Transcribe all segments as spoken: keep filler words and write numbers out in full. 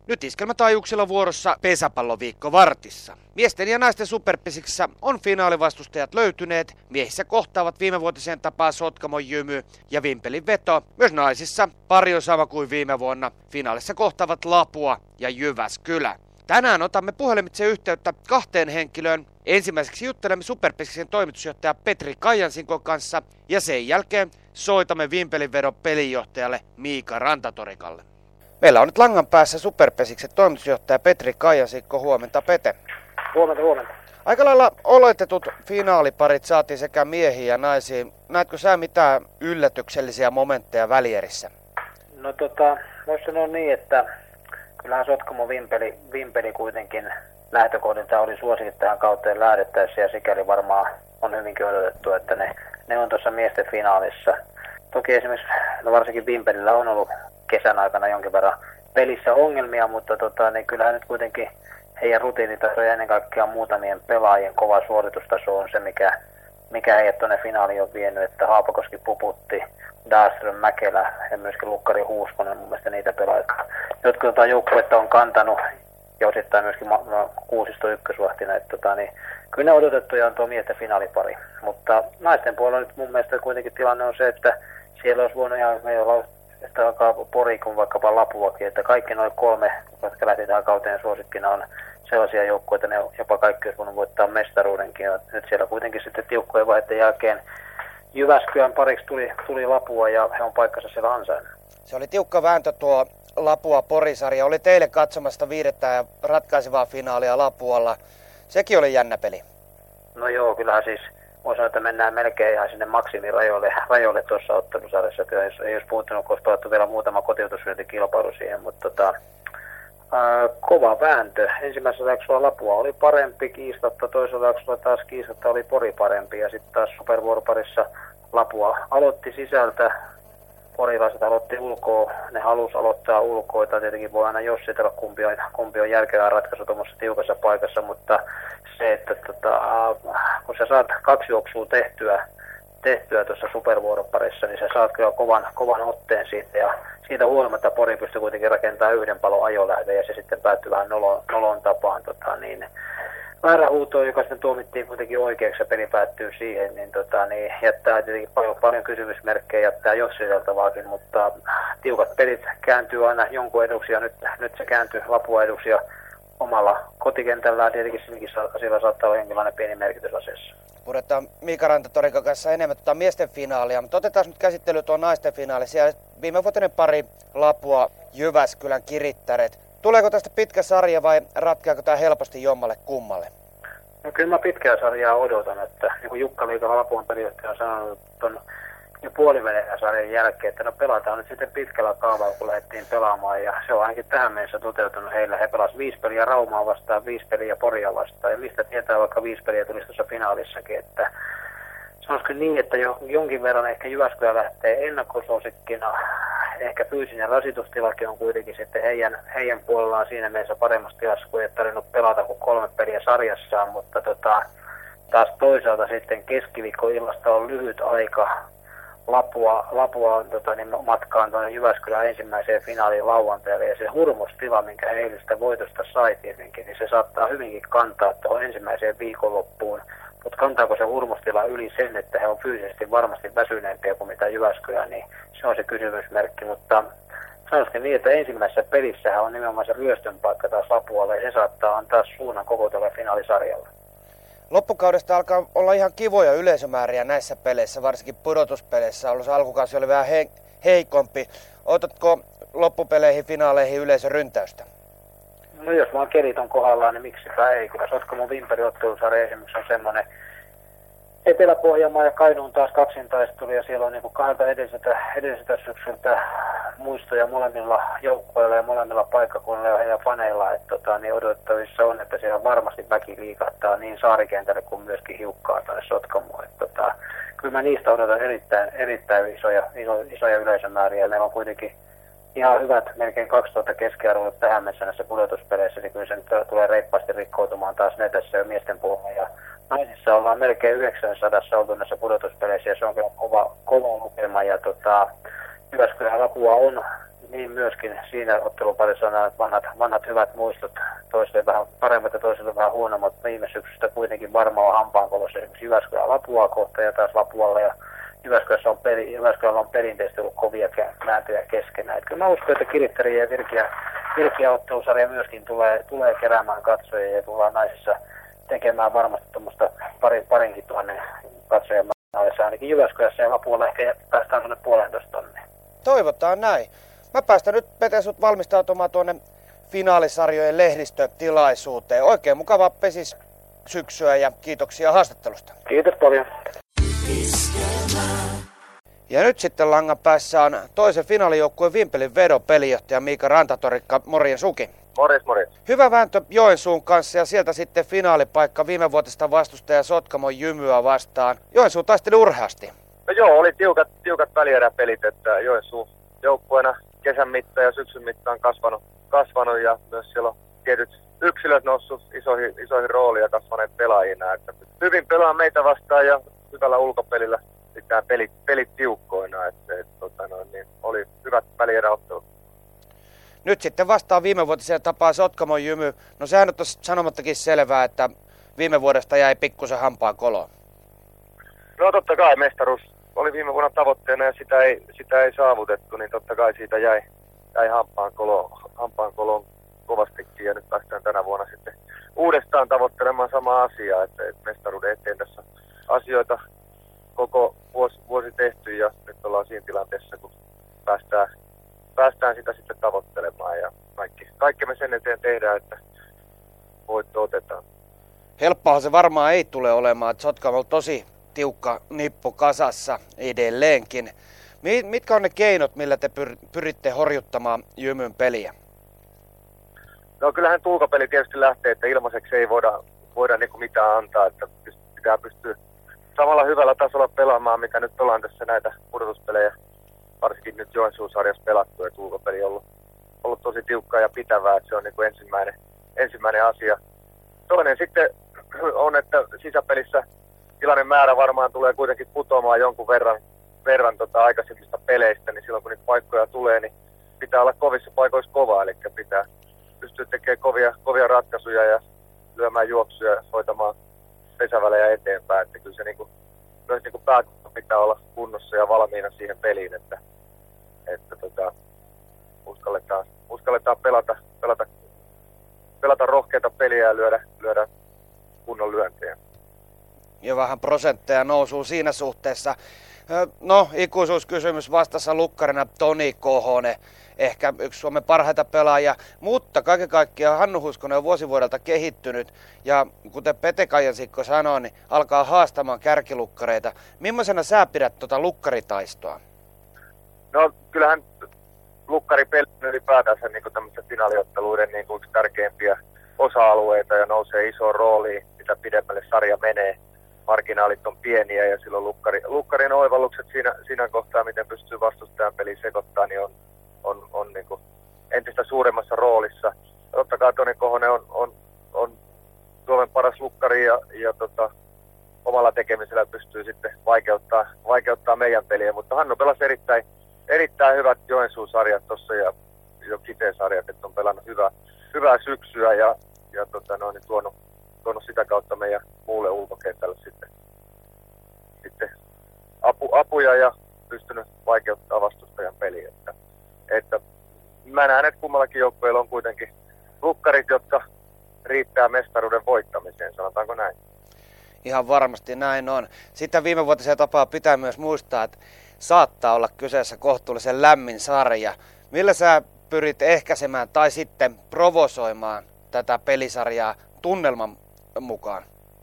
Nyt iskelmätaajuuksilla vuorossa pesäpalloviikko Vartissa. Miesten ja naisten superpesiksessä on finaalivastustajat löytyneet. Miehissä kohtaavat viimevuotiseen tapaan Sotkamon Jymy ja Vimpelin Veto. Myös naisissa pari on sama kuin viime vuonna. Finaalissa kohtaavat Lapua ja Jyväskylä. Tänään otamme puhelimitse yhteyttä kahteen henkilöön. Ensimmäiseksi juttelemme Superpesiksen toimitusjohtaja Petri Kajansinkon kanssa ja sen jälkeen soitamme Vimpelin Vedon pelinjohtajalle Miika Rantatorikalle. Meillä on nyt langan päässä Superpesiksen toimitusjohtaja Petri Kajansinkko. Huomenta, Pete. Huomenta, huomenta. Aika lailla oletetut finaaliparit saatiin sekä miehiin ja naisiin. Näetkö sä mitään yllätyksellisiä momentteja välierissä? No tota, voisi sanoa niin, että kyllähän Sotkamo Vimpeli, Vimpeli kuitenkin lähtökohdilta oli suosikki tähän kauteen lähdettäessä ja sikäli varmaan on hyvinkin odotettu, että ne, ne on tuossa miesten finaalissa. Toki esimerkiksi, no varsinkin Vimpelillä on ollut kesän aikana jonkin verran pelissä ongelmia, mutta tota, niin kyllähän nyt kuitenkin heidän rutiinitaso ja ennen kaikkea muutamien pelaajien kova suoritustaso on se, mikä, mikä heidät tuonne finaaliin on vienyt, että Haapakoski Puputti, Dahlström, Mäkelä ja myöskin Lukkari Huuskonen, mun mielestä niitä pelaajia, jotka tota joukkuetta on kantanut ja osittain myöskin no, Kuusisto ykkösvahtina, että tota, niin, kyllä ne odotettuja on tuo miesten finaalipari, mutta naisten puolella nyt mun mielestä kuitenkin tilanne on se, että siellä olisi voinut ihan meillä että alkaa Pori kuin vaikkapa Lapuakin, että kaikki noin kolme, jotka lähti tähän kauteen suosikkina, on sellaisia joukkueita, ne jopa kaikki olisi voinut voittaa mestaruudenkin. Ja nyt siellä kuitenkin sitten tiukkojen vaihteen jälkeen Jyväskylän pariksi tuli, tuli Lapua ja he on paikkansa siellä ansainnut. Se oli tiukka vääntö tuo Lapua-Porisarja. Oli teille katsomasta viidettä ja ratkaisevaa finaalia Lapualla. Sekin oli jännä peli. No joo, kyllähän siis voi sanoa, että mennään melkein ihan sinne maksimirajoille rajoille tuossa ottelusarjassa. Kyllä ei, ei olisi puuttunut, kun olisi pelattu vielä muutama kotiutusvyöntikilpailu siihen, mutta tota, ää, kova vääntö. Ensimmäisellä jaksolla Lapua oli parempi kiistatta, toisella jaksolla taas kiistatta oli Pori parempi ja sitten taas supervuoroparissa Lapua aloitti sisältä, porilaiset aloitti ulkoa, ne halusi aloittaa ulkoa, tai tietenkin voi aina jossitella kumpi on, kumpi on järkevää ratkaisu tuommoisessa tiukassa paikassa, mutta se, että tota, kun sä saat kaksi juoksua tehtyä, tehtyä tuossa supervuoroparissa, niin sä saat kyllä kovan, kovan otteen siitä, ja siitä huolimatta Pori pystyi kuitenkin rakentamaan yhden palon ajolähde, ja se sitten päättyi vähän nolon, nolon tapaan, tota, niin väärä huuto, joka sitten tuomittiin kuitenkin oikeaksi ja peli päättyy siihen, niin, tota, niin jättää tietenkin paljon, paljon kysymysmerkkejä, jättää jossiteltavaakin, mutta tiukat pelit kääntyy aina jonkun eduksi ja nyt, nyt se kääntyy Lapua eduksi ja omalla kotikentällään tietenkin sillä saattaa olla jonkinlainen pieni merkitys asiassa. Puretaan Miika Rantatorikan kanssa enemmän tuota miesten finaalia, mutta otetaan nyt käsittely tuo naisten finaali. Siellä viimevuotinen pari Lapua Jyväskylän Kirittäret. Tuleeko tästä pitkä sarja vai ratkeako tämä helposti jommalle kummalle? No kyllä mä pitkää sarjaa odotan, että niin kuin Jukka Liikala Lapuan periaatteessa on sanonut tuon jo puolivälin sarjan jälkeen, että no pelataan nyt sitten pitkällä kaavalla, kun lähdettiin pelaamaan ja se on ainakin tähän mennessä toteutunut heillä. He pelasivat viisi peliä Raumaa vastaan, viisi peliä Poria vastaan ja mistä tietää vaikka viisi peliä tulisi tuossa finaalissakin, että sanoisiko niin, että jo, jonkin verran ehkä Jyväskylä lähtee ennakkosuosikkina. Ehkä fyysinen rasitustilakin on kuitenkin sitten heidän, heidän puolellaan siinä mielessä paremmassa tilassa, kun ei tarvinnut pelata kuin kolme peliä sarjassaan, mutta tota, taas toisaalta sitten keskiviikkoillasta on lyhyt aika. Lapua, Lapua on tota, niin matkaan tuonne Jyväskylän ensimmäiseen finaaliin lauantaille ja se hurmostila, minkä he eilistä voitosta sai tietenkin, niin se saattaa hyvinkin kantaa tuohon ensimmäiseen viikonloppuun. Mutta kantaako se hurmostila yli sen, että he on fyysisesti varmasti väsyneempiä kuin mitä Jyväskylä, niin se on se kysymysmerkki. Mutta sanoisin niin, että ensimmäisessä pelissähän on nimenomaan se ryöstön paikka taas Lapualla ja se saattaa antaa suunnan koko tälle finaalisarjalle. Loppukaudesta alkaa olla ihan kivoja yleisömääriä näissä peleissä, varsinkin pudotuspeleissä. Ollut alkukausi oli vähän he- heikompi. Otatko loppupeleihin, finaaleihin yleisön ryntäystä? No jos vaan kelit on kohdallaan, niin miksipä ei. Kyllä Sotkamo Vimpeli ottelusarja esimerkiksi on semmoinen Etelä-Pohjanmaa ja Kainuun taas kaksintaistelu ja siellä on niin kuin kahdelta edelliseltä, edelliseltä syksyltä muistoja molemmilla joukkueilla ja molemmilla paikkakunnilla ja heidän faneilla, että tota, niin odotettavissa on, että siellä varmasti väki liikahtaa niin saarikentälle kuin myöskin hiukkaa tänne Sotkamoon. Tota, kyllä mä niistä odotan erittäin, erittäin isoja, iso, isoja yleisömääriä. Meillä on kuitenkin ihan hyvät melkein kaksituhatta keskiarvoilut tähän mennessä näissä pudotuspeleissä, niin kyllä se nyt tulee reippaasti rikkoutumaan taas netessä ja miesten puolella. Ja naisissa ollaan melkein yhdeksänsataa oltu näissä pudotuspeleissä ja se on kyllä kova, kova lukema. Ja tota, Jyväskylän Lapua on niin myöskin siinä otteluparissa on nämä vanhat, vanhat hyvät muistot, toisille vähän paremmat ja toisille vähän huonommat. Viime syksystä kuitenkin varmaan on hampaankolossa esimerkiksi Jyväskylän Lapua kohta ja taas Lapualla. Ja Jyväskylässä on, peri, Jyväskylällä on perinteisesti ollut kovia nääntöjä keskenään. Et kyllä mä uskon, että Kirittäri ja Virkiä, Virkiä ottelusarja myöskin tulee, tulee keräämään katsojia ja tullaan naisissa tekemään varmasti tuommoista pari, parinkin tuhannen katsojan määrässä ainakin Jyväskylässä ja Lapualla ehkä päästään tuonne puolentoista tonne. Toivotaan näin. Mä päästän nyt Pete sut valmistautumaan tuonne finaalisarjojen lehdistötilaisuuteen. Oikein mukava pesis syksyä ja kiitoksia haastattelusta. Kiitos paljon. Ja nyt sitten langan päässä on toisen finaalijoukkueen Vimpelin vedon pelijohtaja Miika Rantatorikka. Morjens Suki. Morjens, morjens. Hyvä vääntö Joensuun kanssa ja sieltä sitten finaalipaikka viime vuotista vastustaja Sotkamon Jymyä vastaan. Joensuu taisteli urheasti. No joo, oli tiukat, tiukat välieräpelit, että Joensuun joukkueena kesän mittaan ja syksyn mittaan kasvanut, kasvanut ja myös siellä on tietyt yksilöt noussut isoihin, isoihin rooliin ja kasvaneet pelaajina. Että hyvin pelaa meitä vastaan ja hyvällä ulkopelillä pitää pelit, pelit tiukkoina, että et, tota noin, niin oli hyvät välieräottelut. Nyt sitten vastaan viimevuotiseen tapaan Sotkamon Jymy. No sehän nyt on sanomattakin selvää, että viime vuodesta jäi pikkusen hampaan koloon. No totta kai mestaruus oli viime vuonna tavoitteena ja sitä ei, sitä ei saavutettu, niin totta kai siitä jäi, jäi hampaan koloon, hampaan koloon kovastikin ja nyt päästään tänä vuonna sitten uudestaan tavoittelemaan samaa asiaa, että, että mestaruuden eteen tässä asioita koko vuosi, vuosi tehty ja nyt ollaan siinä tilanteessa, kun päästään, päästään sitä sitten tavoittelemaan ja kaikki, kaikki me sen eteen tehdään, että voitto otetaan. Helppohan se varmaan ei tule olemaan, että Sotkamo on tosi tiukka nippu kasassa edelleenkin. Mitkä on ne keinot, millä te pyritte horjuttamaan Jymyn peliä? No kyllähän ulkopeli tietysti lähtee, että ilmaiseksi ei voida, voida niin kuin mitään antaa, että pitää pystyä samalla hyvällä tasolla pelaamaan, mitä nyt ollaan tässä näitä pudotuspelejä, varsinkin nyt Joensuun-sarjassa pelattu, että ulkopeli on ollut, ollut tosi tiukkaa ja pitävää, että se on niin kuin ensimmäinen, ensimmäinen asia. Toinen sitten on, että sisäpelissä tilanne määrä varmaan tulee kuitenkin putoamaan jonkun verran, verran tota aikaisemmista peleistä, niin silloin kun niitä paikkoja tulee, niin pitää olla kovissa paikoissa kovaa, eli pitää pystyä tekemään kovia, kovia ratkaisuja ja lyömään juoksuja ja hoitamaan pesävälejä eteenpäin, että kyllä se niin kuin, myös niin kuin pääkohta pitää olla kunnossa ja valmiina siihen peliin, että, että tota, uskalletaan, uskalletaan pelata, pelata, pelata rohkeita peliä ja lyödä, lyödä kunnon lyöntejä. Ja vähän prosentteja nousuu siinä suhteessa. No, ikuisuuskysymys vastassa lukkarina Toni Kohonen, ehkä yksi Suomen parhaita pelaajia, mutta kaiken kaikkiaan Hannu Huskonen on vuosivuodelta kehittynyt ja kuten Pete Kajansikko sanoi, niin alkaa haastamaan kärkilukkareita. Millaisena sä pidät tuota lukkaritaistoa? No kyllähän lukkaripeli ylipäätänsä niin tämmöisen finaaliotteluiden niin yksi tärkeimpiä osa-alueita ja nousee isoon rooliin, mitä pidemmälle sarja menee. Marginaalit on pieniä ja silloin lukkari, lukkarin oivallukset siinä, siinä kohtaa, miten pystyy vastustajan peliin sekoittaa, niin on, on, on niin kuin entistä suuremmassa roolissa. Totta kai Toni Kohonen on, on, on Suomen paras lukkari ja, ja tota, omalla tekemisellä pystyy sitten vaikeuttaa, vaikeuttaa meidän peliä, mutta Hannu pelasi erittäin, erittäin hyvät Joensuun-sarjat tuossa ja jo Kiteen sarjat, että on pelannut hyvää, hyvää syksyä ja, ja tota, no, niin tuonut, tuonut sitä kautta meidän muulle ulkokentälle sitten, sitten apu, apuja ja pystynyt vaikeuttaa vastustajan peliä. Että, että mä näen, että kummallakin joukkueella on kuitenkin lukkarit, jotka riittää mestaruuden voittamiseen, sanotaanko näin. Ihan varmasti näin on. Sitten viimevuotisia tapaa pitää myös muistaa, että saattaa olla kyseessä kohtuullisen lämmin sarja. Millä sä pyrit ehkäisemään tai sitten provosoimaan tätä pelisarjaa tunnelman mukaan?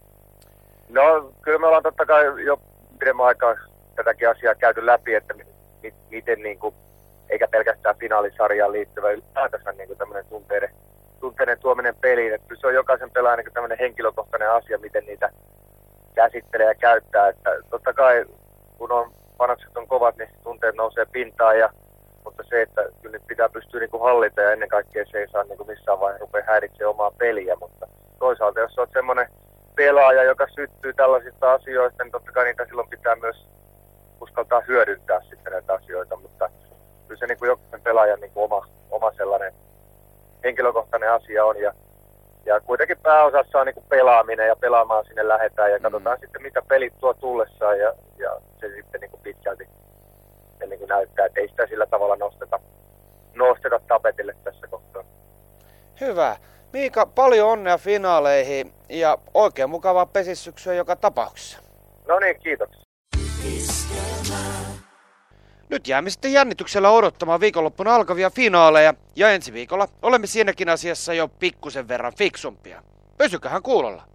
No kyllä me ollaan totta kai jo pidemmän aikaa tätäkin asiaa käyty läpi, että mi- miten niin kuin, eikä pelkästään finaalisarjaan liittyvä ylipäätänsä niin kuin tämmöinen tunteiden, tunteiden tuominen peliin. Että se on jokaisen pelaajan niin kuin tämmöinen henkilökohtainen asia, miten niitä käsittelee ja käyttää. Että totta kai kun on panokset on kovat, niin tunteet nousee pintaan, ja, mutta se, että kyllä nyt pitää pystyä niin kuin hallita ja ennen kaikkea se ei saa niin kuin missään vaiheessa rupea häiritsemään omaa peliä, mutta toisaalta jos olet semmoinen pelaaja, joka syttyy tällaisista asioista, niin totta kai niitä silloin pitää myös uskaltaa hyödyntää sitten näitä asioita, mutta kyllä se niin kuin jokaisen pelaajan niin kuin oma, oma sellainen henkilökohtainen asia on. Ja, ja kuitenkin pääosassa on niin kuin pelaaminen ja pelaamaan sinne lähdetään ja katsotaan mm. sitten mitä pelit tuo tullessaan ja, ja se sitten niin kuin pitkälti se niin kuin näyttää, että ei sitä sillä tavalla nosteta, nosteta tapetille tässä kohtaa. Hyvä. Miika, paljon onnea finaaleihin ja oikein mukavaa pesissyksyä joka tapauksessa. No niin, kiitoksia. Nyt jäämme sitten jännityksellä odottamaan viikonloppuna alkavia finaaleja ja ensi viikolla olemme siinäkin asiassa jo pikkusen verran fiksumpia. Pysykähän kuulolla.